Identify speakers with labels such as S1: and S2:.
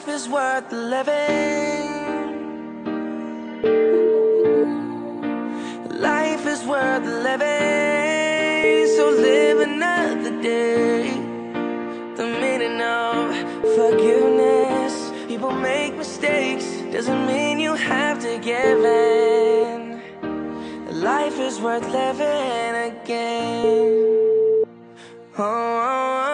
S1: Life is worth living. Life is worth living. So live another day. The meaning of forgiveness. People make mistakes, doesn't mean you have to give in. Life is worth living again. Oh, oh, oh.